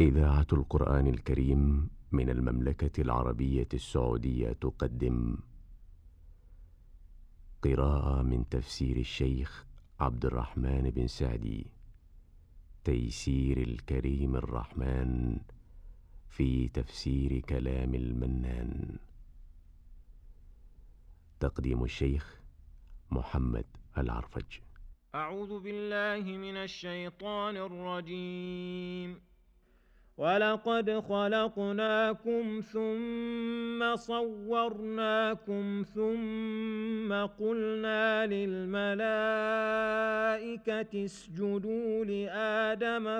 إذاعة القرآن الكريم من المملكة العربية السعودية تقدم قراءة من تفسير الشيخ عبد الرحمن بن سعدي، تيسير الكريم الرحمن في تفسير كلام المنان. تقديم الشيخ محمد العرفج. أعوذ بالله من الشيطان الرجيم. ولقد خلقناكم ثم صورناكم ثم قلنا للملائكة اسجدوا لآدم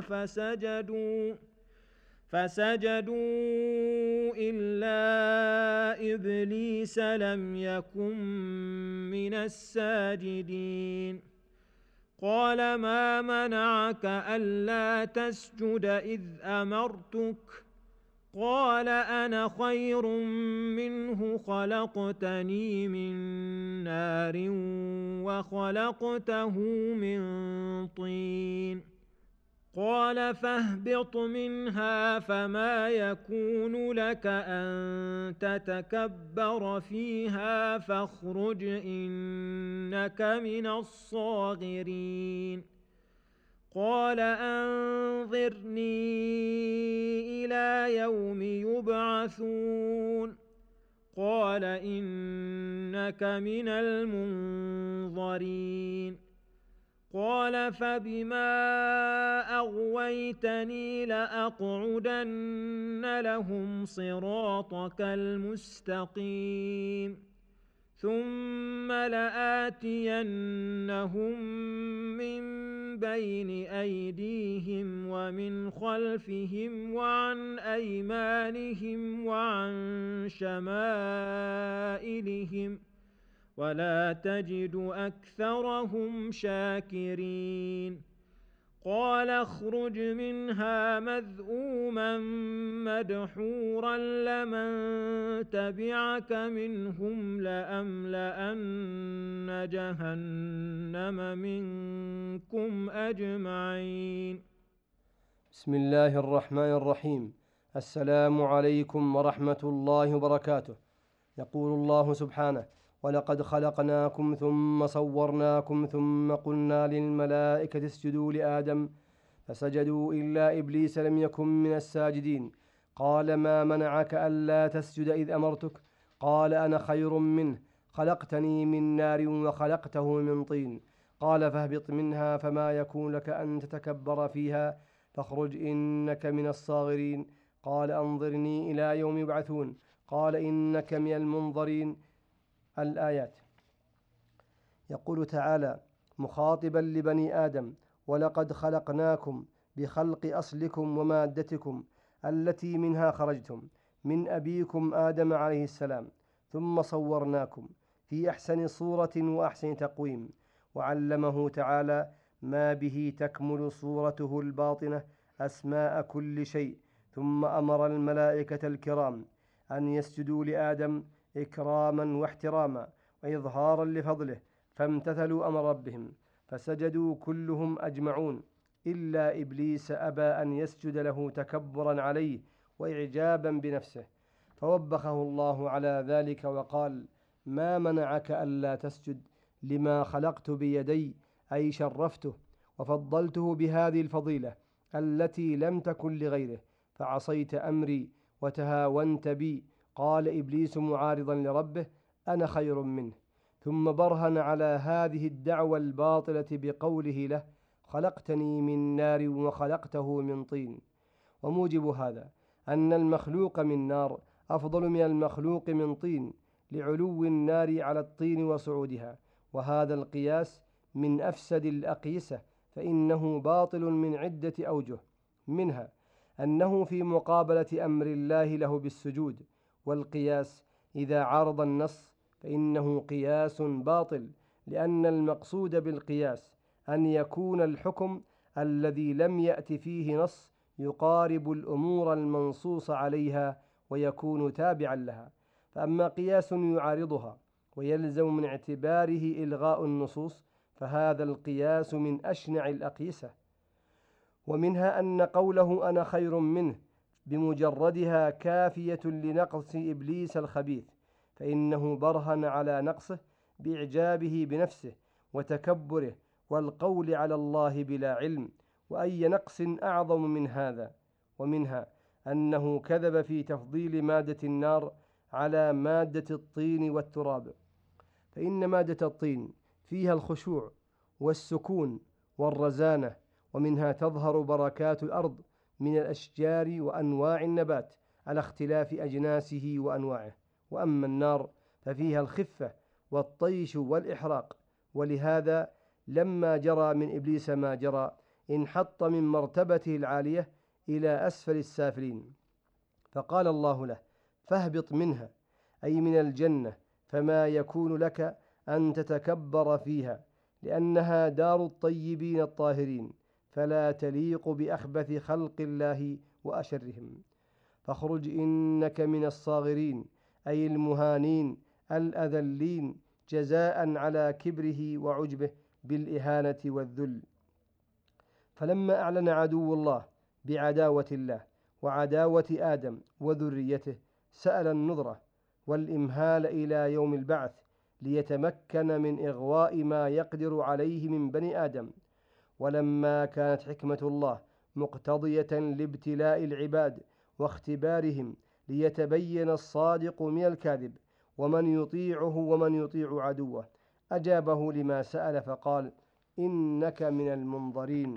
فسجدوا إلا إبليس لم يكن من الساجدين. قال ما منعك ألا تسجد إذ أمرتك؟ قال أنا خير منه، خلقتني من نار وخلقته من طين. قال فاهبط منها فما يكون لك أن تتكبر فيها فاخرج إنك من الصاغرين. قال أنظرني إلى يوم يبعثون. قال إنك من المنظرين. قال فبما أغويتني لأقعدن لهم صراطك المستقيم ثم لآتينهم من بين أيديهم ومن خلفهم وعن أيمانهم وعن شمائلهم ولا تجد أكثرهم شاكرين. قال اخرج منها مذءوما مدحورا لمن تبعك منهم لأملأن جهنم منكم أجمعين. بسم الله الرحمن الرحيم. السلام عليكم ورحمة الله وبركاته. يقول الله سبحانه: ولقد خلقناكم ثم صورناكم ثم قلنا للملائكة اسجدوا لآدم فسجدوا إلا إبليس لم يكن من الساجدين. قال ما منعك ألا تسجد إذ أمرتك؟ قال أنا خير منه، خلقتني من نار وخلقته من طين. قال فاهبط منها فما يكون لك أن تتكبر فيها فاخرج إنك من الصاغرين. قال أنظرني إلى يوم يبعثون. قال إنك من المنظرين. الآيات. يقول تعالى مخاطبا لبني آدم: ولقد خلقناكم بخلق أصلكم ومادتكم التي منها خرجتم من أبيكم آدم عليه السلام، ثم صورناكم في أحسن صورة وأحسن تقويم، وعلمه تعالى ما به تكمل صورته الباطنة أسماء كل شيء، ثم أمر الملائكة الكرام أن يسجدوا لآدم إكراما واحتراما وإظهارا لفضله، فامتثلوا أمر ربهم فسجدوا كلهم أجمعون إلا إبليس أبى أن يسجد له تكبرا عليه وإعجابا بنفسه، فوبخه الله على ذلك وقال: ما منعك ألا تسجد لما خلقت بيدي، أي شرفته وفضلته بهذه الفضيلة التي لم تكن لغيره، فعصيت أمري وتهاونت بي. قال إبليس معارضا لربه: أنا خير منه، ثم برهن على هذه الدعوة الباطلة بقوله له: خلقتني من نار وخلقته من طين. وموجب هذا أن المخلوق من نار أفضل من المخلوق من طين لعلو النار على الطين وصعودها، وهذا القياس من أفسد الأقيسة، فإنه باطل من عدة أوجه، منها أنه في مقابلة أمر الله له بالسجود، والقياس إذا عارض النص فإنه قياس باطل، لأن المقصود بالقياس أن يكون الحكم الذي لم يأت فيه نص يقارب الأمور المنصوص عليها ويكون تابعا لها. فأما قياس يعارضها ويلزم من اعتباره إلغاء النصوص فهذا القياس من أشنع الأقيسة. ومنها أن قوله أنا خير منه بمجردها كافية لنقص إبليس الخبيث، فإنه برهن على نقصه بإعجابه بنفسه وتكبره والقول على الله بلا علم، وأي نقص أعظم من هذا. ومنها أنه كذب في تفضيل مادة النار على مادة الطين والتراب، فإن مادة الطين فيها الخشوع والسكون والرزانة، ومنها تظهر بركات الأرض من الأشجار وأنواع النبات على اختلاف أجناسه وأنواعه. وأما النار ففيها الخفة والطيش والإحراق، ولهذا لما جرى من إبليس ما جرى انحط من مرتبته العالية إلى أسفل السافلين، فقال الله له فاهبط منها، أي من الجنة، فما يكون لك أن تتكبر فيها، لأنها دار الطيبين الطاهرين، فلا تليق بأخبث خلق الله وأشرهم، فاخرج إنك من الصاغرين، أي المهانين الأذلين، جزاء على كبره وعجبه بالإهانة والذل. فلما أعلن عدو الله بعداوة الله وعداوة آدم وذريته سأل النظرة والإمهال إلى يوم البعث ليتمكن من إغواء ما يقدر عليه من بني آدم. ولما كانت حكمة الله مقتضية لابتلاء العباد واختبارهم ليتبين الصادق من الكاذب ومن يطيعه ومن يطيع عدوه، أجابه لما سأل فقال إنك من المنظرين،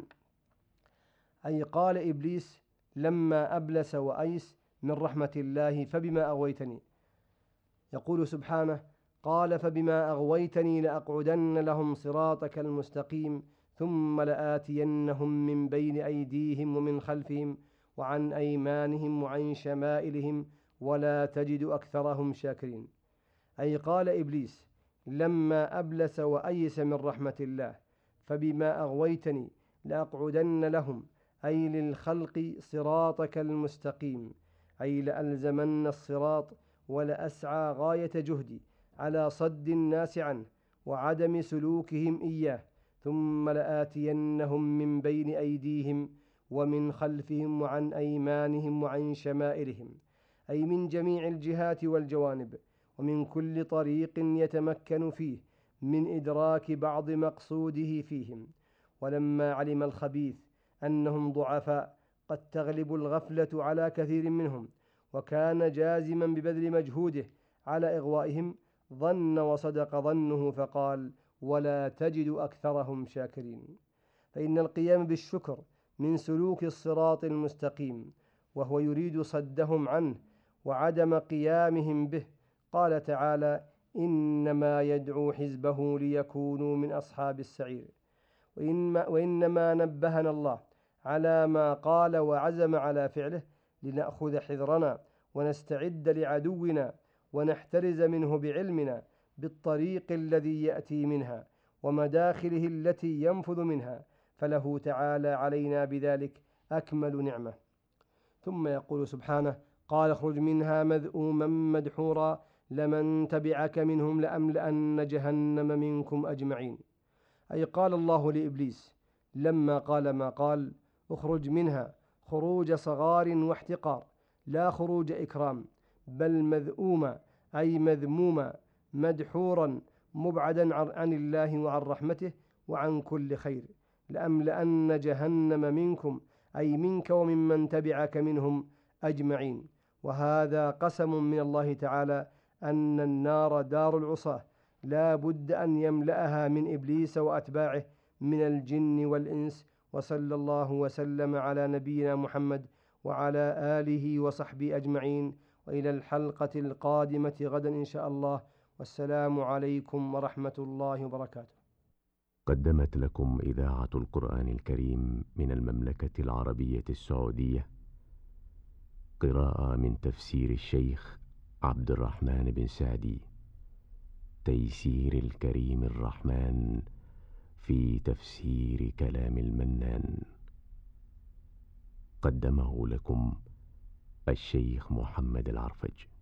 أي قال إبليس لما أبلس وأيس من رحمة الله فبما أغويتني. يقول سبحانه قال فبما أغويتني لأقعدن لهم صراطك المستقيم ثم لآتينهم من بين أيديهم ومن خلفهم وعن أيمانهم وعن شمائلهم ولا تجد أكثرهم شاكرين. أي قال إبليس لما أبلس وأيس من رحمة الله فبما أغويتني لأقعدن لهم، أي للخلق صراطك المستقيم، أي لألزمن الصراط ولأسعى غاية جهدي على صد الناس عنه وعدم سلوكهم إياه، ثم لآتينهم من بين أيديهم ومن خلفهم وعن أيمانهم وعن شمائلهم، أي من جميع الجهات والجوانب ومن كل طريق يتمكن فيه من إدراك بعض مقصوده فيهم. ولما علم الخبيث أنهم ضعفاء قد تغلب الغفلة على كثير منهم، وكان جازما ببذل مجهوده على إغوائهم، ظن وصدق ظنه فقال ولا تجد أكثرهم شاكرين. فإن القيام بالشكر من سلوك الصراط المستقيم، وهو يريد صدهم عنه وعدم قيامهم به. قال تعالى إنما يدعو حزبه ليكونوا من أصحاب السعير. وإنما نبهنا الله على ما قال وعزم على فعله لنأخذ حذرنا ونستعد لعدونا ونحترز منه بعلمنا بالطريق الذي يأتي منها ومداخله التي ينفذ منها، فله تعالى علينا بذلك أكمل نعمة. ثم يقول سبحانه قال اخرج منها مذءوما مدحورا لمن تبعك منهم لأملأن جهنم منكم أجمعين. أي قال الله لإبليس لما قال ما قال اخرج منها خروج صغار واحتقار، لا خروج إكرام، بل مذءوما أي مذموما مدحورا مبعدا عن الله وعن رحمته وعن كل خير، لأملأن جهنم منكم أي منك وممن تبعك منهم أجمعين. وهذا قسم من الله تعالى أن النار دار العصاة لا بد أن يملأها من إبليس وأتباعه من الجن والإنس. وصلى الله وسلم على نبينا محمد وعلى آله وصحبه أجمعين، وإلى الحلقة القادمة غدا إن شاء الله، والسلام عليكم ورحمة الله وبركاته. قدمت لكم إذاعة القرآن الكريم من المملكة العربية السعودية قراءة من تفسير الشيخ عبد الرحمن بن سعدي، تيسير الكريم الرحمن في تفسير كلام المنان. قدمه لكم الشيخ محمد العرفج.